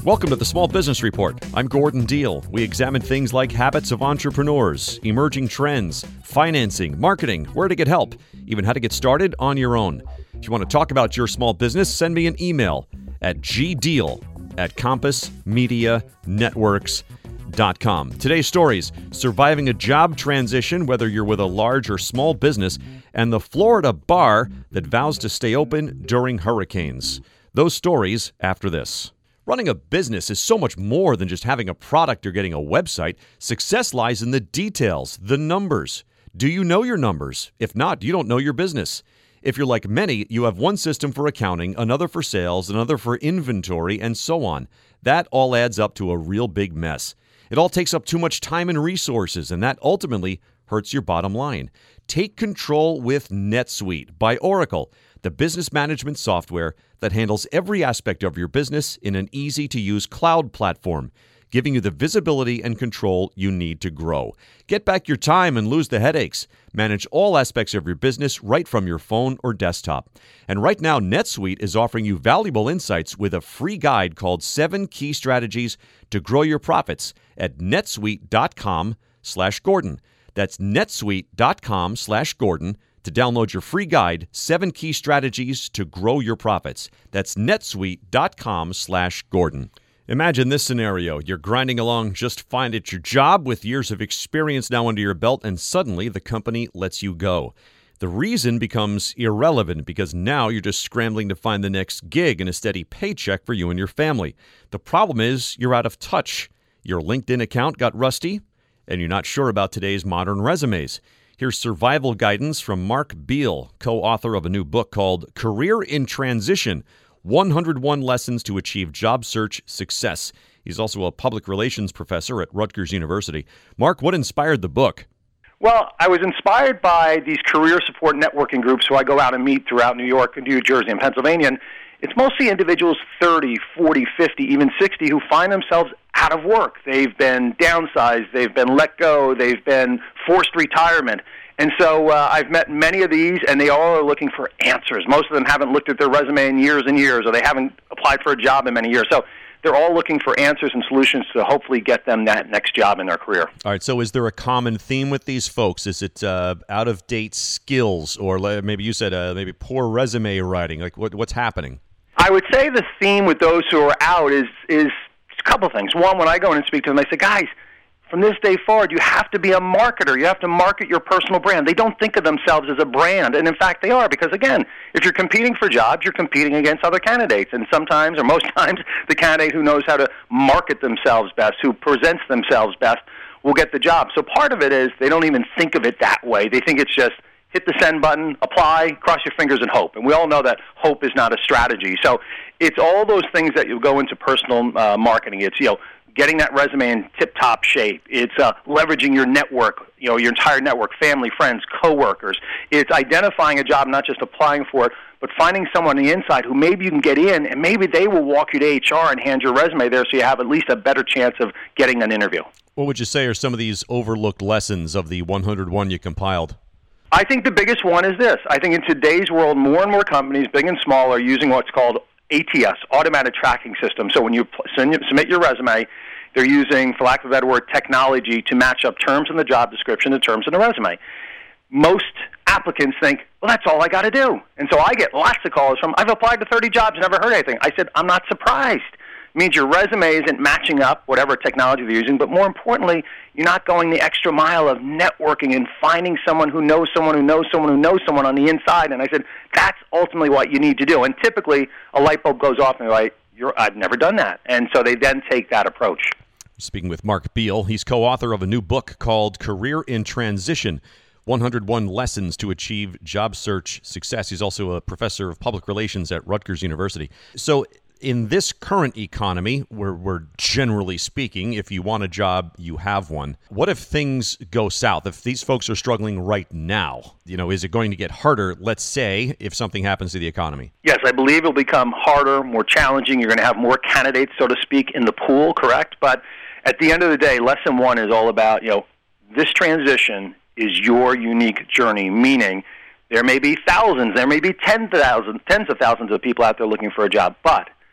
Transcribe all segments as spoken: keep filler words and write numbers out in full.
Welcome to the Small Business Report. I'm Gordon Deal. We examine things like habits of entrepreneurs, emerging trends, financing, marketing, where to get help, even how to get started on your own. If you want to talk about your small business, send me an email at gdeal at compass media networks dot com. Today's stories: surviving a job transition, whether you're with a large or small business, and the Florida bar that vows to stay open during hurricanes. Those stories after this. Running a business is so much more than just having a product or getting a website. Success lies in the details, the numbers. Do you know your numbers? If not, you don't know your business. If you're like many, you have one system for accounting, another for sales, another for inventory, and so on. That all adds up to a real big mess. It all takes up too much time and resources, and that ultimately hurts your bottom line. Take control with NetSuite by Oracle, the business management software that handles every aspect of your business in an easy-to-use cloud platform, giving you the visibility and control you need to grow. Get back your time and lose the headaches. Manage all aspects of your business right from your phone or desktop. And right now, NetSuite is offering you valuable insights with a free guide called Seven Key Strategies to Grow Your Profits at netsuite.com slash Gordon. That's netsuite.com slash Gordon to download your free guide, Seven Key Strategies to Grow Your Profits. That's netsuite.com slash Gordon. Imagine this scenario. You're grinding along just fine at your job with years of experience now under your belt, and suddenly the company lets you go. The reason becomes irrelevant because now you're just scrambling to find the next gig and a steady paycheck for you and your family. The problem is you're out of touch. Your LinkedIn account got rusty, and you're not sure about today's modern resumes. Here's survival guidance from Mark Beal, co-author of a new book called Career in Transition, one hundred one Lessons to Achieve Job Search Success. He's also a public relations professor at Rutgers University. Mark, what inspired the book? Well, I was inspired by these career support networking groups who I go out and meet throughout New York and New Jersey and Pennsylvania. And it's mostly individuals thirty, forty, fifty, even sixty who find themselves out of work. They've been downsized, they've been let go, they've been forced retirement. And so uh, I've met many of these, and they all are looking for answers. Most of them haven't looked at their resume in years and years, or they haven't applied for a job in many years. So they're all looking for answers and solutions to hopefully get them that next job in their career. All right, so is there a common theme with these folks? Is it uh, out-of-date skills, or maybe you said uh, maybe poor resume writing? Like what, what's happening? I would say the theme with those who are out is is a couple things. One, when I go in and speak to them, I say, guys, from this day forward, you have to be a marketer. You have to market your personal brand. They don't think of themselves as a brand, and in fact, they are, because, again, if you're competing for jobs, you're competing against other candidates, and sometimes, or most times, the candidate who knows how to market themselves best, who presents themselves best, will get the job. So part of it is they don't even think of it that way. They think it's just hit the send button, apply, cross your fingers, and hope. And we all know that hope is not a strategy. So it's all those things that you go into personal uh, marketing. It's, you know, getting that resume in tip-top shape. It's uh, leveraging your network, you know, your entire network, family, friends, coworkers. It's identifying a job, not just applying for it, but finding someone on the inside who maybe you can get in, and maybe they will walk you to H R and hand your resume there so you have at least a better chance of getting an interview. What would you say are some of these overlooked lessons of the one hundred one you compiled? I think the biggest one is this. I think in today's world, more and more companies, big and small, are using what's called A T S, Automatic Tracking System. So when you submit your resume, they're using, for lack of a better word, technology to match up terms in the job description to terms in the resume. Most applicants think, well, that's all I got to do. And so I get lots of calls from, I've applied to thirty jobs, never heard anything. I said, I'm not surprised. It means your resume isn't matching up, whatever technology they're using, but more importantly, you're not going the extra mile of networking and finding someone who knows someone who knows someone who knows someone on the inside. And I said, that's ultimately what you need to do. And typically, a light bulb goes off and they're like, You're, I've never done that. And so they then take that approach. Speaking with Mark Beal, he's co-author of a new book called Career in Transition, one hundred one Lessons to Achieve Job Search Success. He's also a professor of public relations at Rutgers University. So in this current economy, where we're generally speaking, if you want a job, you have one. What if things go south? If these folks are struggling right now, you know, is it going to get harder, let's say, if something happens to the economy? Yes, I believe it'll become harder, more challenging. You're going to have more candidates, so to speak, in the pool, correct? But at the end of the day, lesson one is all about, you know, this transition is your unique journey, meaning there may be thousands, there may be ten thousand, tens of thousands of people out there looking for a job, but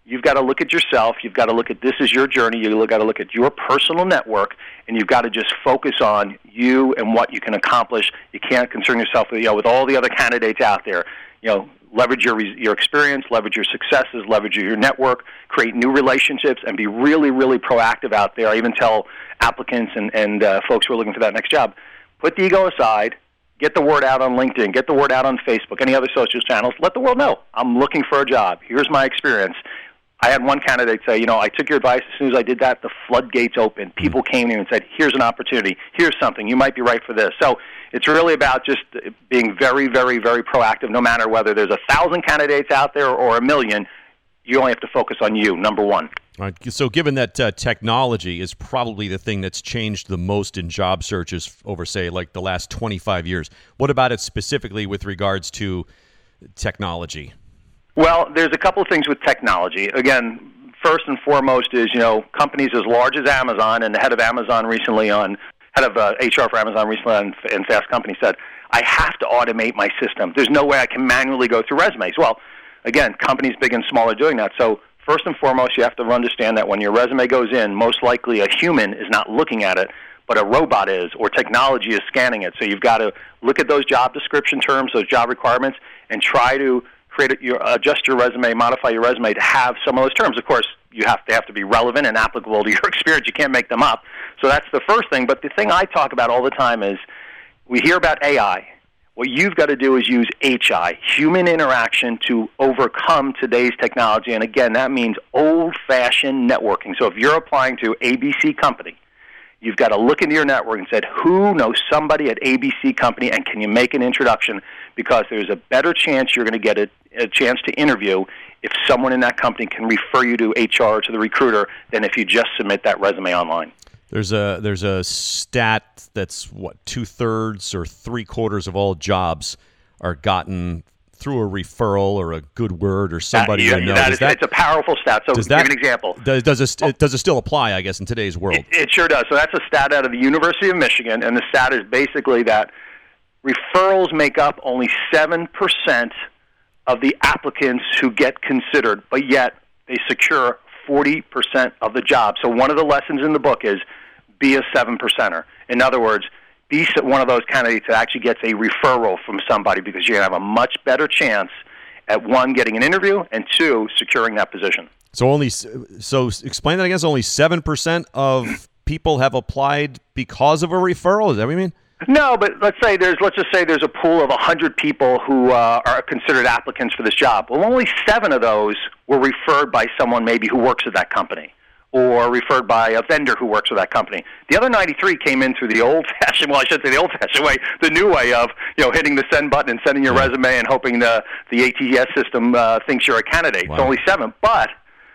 you've got to look at yourself. You've got to look at this is your journey. You've got to look at your personal network, and you've got to just focus on you and what you can accomplish. You can't concern yourself with, you know, with all the other candidates out there. You know, leverage your your experience, leverage your successes, leverage your network, create new relationships, and be really, really proactive out there. I even tell applicants and, and uh, folks who are looking for that next job, put the ego aside, get the word out on LinkedIn, get the word out on Facebook, any other social channels. Let the world know, I'm looking for a job. Here's my experience. I had one candidate say, you know, I took your advice. As soon as I did that, the floodgates opened. People came in and said, here's an opportunity. Here's something. You might be right for this. So it's really about just being very, very, very proactive, no matter whether there's a thousand candidates out there or a million. You only have to focus on you, number one. All right. So given that uh, technology is probably the thing that's changed the most in job searches over, say, like the last twenty-five years, what about it specifically with regards to technology? Well, there's a couple of things with technology. Again, first and foremost is, you know, companies as large as Amazon, and the head of Amazon recently on, head of uh, H R for Amazon recently on in Fast Company said, I have to automate my system. There's no way I can manually go through resumes. Well, again, companies big and small are doing that. So first and foremost, you have to understand that when your resume goes in, most likely a human is not looking at it, but a robot is, or technology is scanning it. So you've got to look at those job description terms, those job requirements, and try to create your, adjust your resume, modify your resume to have some of those terms. Of course, you have to have to be relevant and applicable to your experience. You can't make them up. So that's the first thing. But the thing I talk about all the time is we hear about A I. What you've got to do is use H I, human interaction, to overcome today's technology. And again, that means old-fashioned networking. So if you're applying to A B C Company, you've got to look into your network and say, who knows somebody at A B C Company, and can you make an introduction? Because there's a better chance you're going to get a, a chance to interview if someone in that company can refer you to H R or to the recruiter than if you just submit that resume online. There's a there's a stat that's, what, two-thirds or three-quarters of all jobs are gotten through a referral or a good word or somebody uh, yeah, you know. That is, that, it's a powerful stat. So does to that, give an example. Does, does, it, oh, does it still apply, I guess, in today's world? It, it sure does. So that's a stat out of the University of Michigan, and the stat is basically that referrals make up only seven percent of the applicants who get considered, but yet they secure forty percent of the job. So one of the lessons in the book is be a seven percenter. In other words, be one of those candidates that actually gets a referral from somebody, because you're going to have a much better chance at, one, getting an interview, and two, securing that position. So only so explain that again. So only seven percent of people have applied because of a referral? Is that what you mean? No, but let's say there's let's just say there's a pool of one hundred people who uh, are considered applicants for this job. Well, only seven of those were referred by someone maybe who works at that company, or referred by a vendor who works with that company. The other ninety-three came in through the old-fashioned, well, I should say the old-fashioned way, the new way of, you know, hitting the send button and sending your yeah. resume and hoping the, the A T S system uh, thinks you're a candidate. Wow. It's only seven. But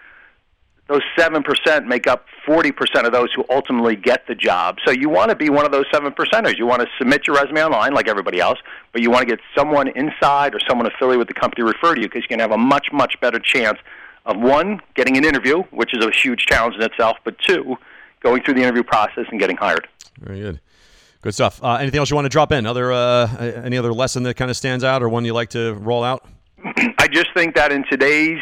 those seven percent make up forty percent of those who ultimately get the job. So you want to be one of those seven percenters. You want to submit your resume online like everybody else, but you want to get someone inside or someone affiliated with the company to refer to you, because you can have a much, much better chance of, one, getting an interview, which is a huge challenge in itself, but two, going through the interview process and getting hired. Very good. Good stuff. Uh, anything else you want to drop in? Other uh, any other lesson that kind of stands out, or one you like to roll out? I just think that in today's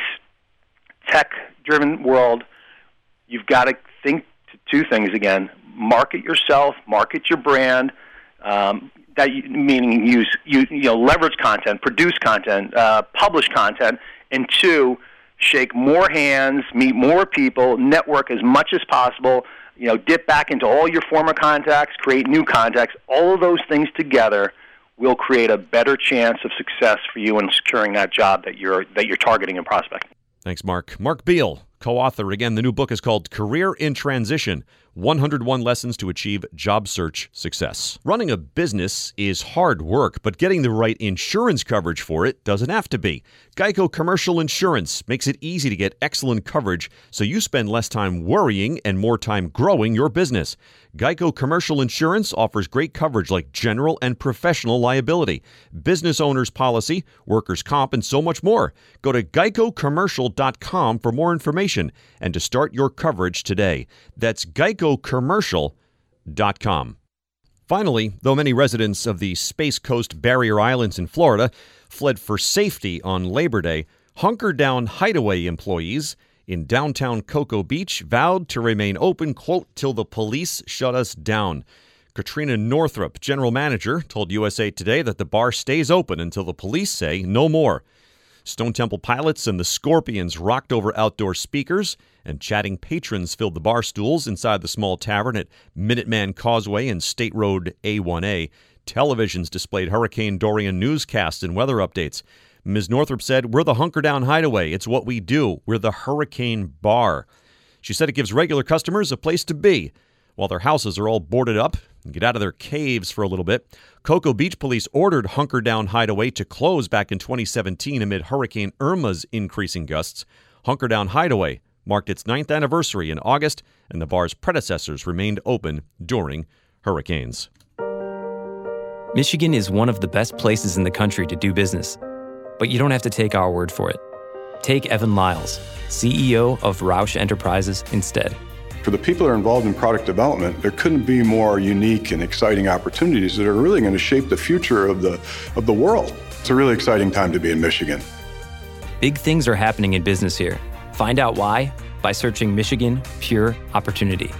tech-driven world, you've got to think to two things again. Market yourself, market your brand, um, that you, meaning use you, you know leverage content, produce content, uh, publish content, and two, shake more hands, meet more people, network as much as possible, you know, dip back into all your former contacts, create new contacts. All of those things together will create a better chance of success for you in securing that job that you're that you're targeting and prospecting. Thanks, Mark. Mark Beal, co-author. Again, the new book is called Career in Transition, one hundred one Lessons to Achieve Job Search Success. Running a business is hard work, but getting the right insurance coverage for it doesn't have to be. Geico Commercial Insurance makes it easy to get excellent coverage so you spend less time worrying and more time growing your business. Geico Commercial Insurance offers great coverage like general and professional liability, business owner's policy, workers' comp, and so much more. Go to geico commercial dot com for more information and to start your coverage today. That's geico commercial dot com. Finally, though many residents of the Space Coast Barrier Islands in Florida fled for safety on Labor Day, hunkered-down hideaway employees in downtown Cocoa Beach vowed to remain open, quote, till the police shut us down. Katrina Northrup, general manager, told U S A Today that the bar stays open until the police say no more. Stone Temple Pilots and the Scorpions rocked over outdoor speakers, and chatting patrons filled the bar stools inside the small tavern at Minuteman Causeway and State Road A one A. Televisions displayed Hurricane Dorian newscasts and weather updates. Miz Northrup said, "We're the Hunker Down Hideaway. It's what we do. We're the Hurricane Bar." She said it gives regular customers a place to be while their houses are all boarded up and get out of their caves for a little bit. Cocoa Beach police ordered Hunker Down Hideaway to close back in twenty seventeen amid Hurricane Irma's increasing gusts. Hunker Down Hideaway marked its ninth anniversary in August, and the bar's predecessors remained open during hurricanes. Michigan is one of the best places in the country to do business, but you don't have to take our word for it. Take Evan Lyles, C E O of Roush Enterprises, instead. For the people that are involved in product development, there couldn't be more unique and exciting opportunities that are really going to shape the future of the of the world. It's a really exciting time to be in Michigan. Big things are happening in business here. Find out why by searching Michigan Pure Opportunity.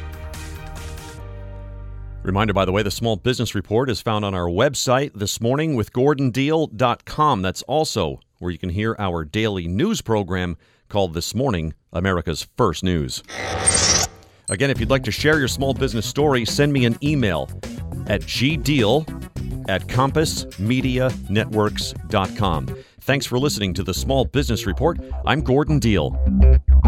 Reminder, by the way, the Small Business Report is found on our website this morning with gordon deal dot com. That's also where you can hear our daily news program called This Morning, America's First News. Again, if you'd like to share your small business story, send me an email at gdeal at compass media networks dot com. Thanks for listening to the Small Business Report. I'm Gordon Deal.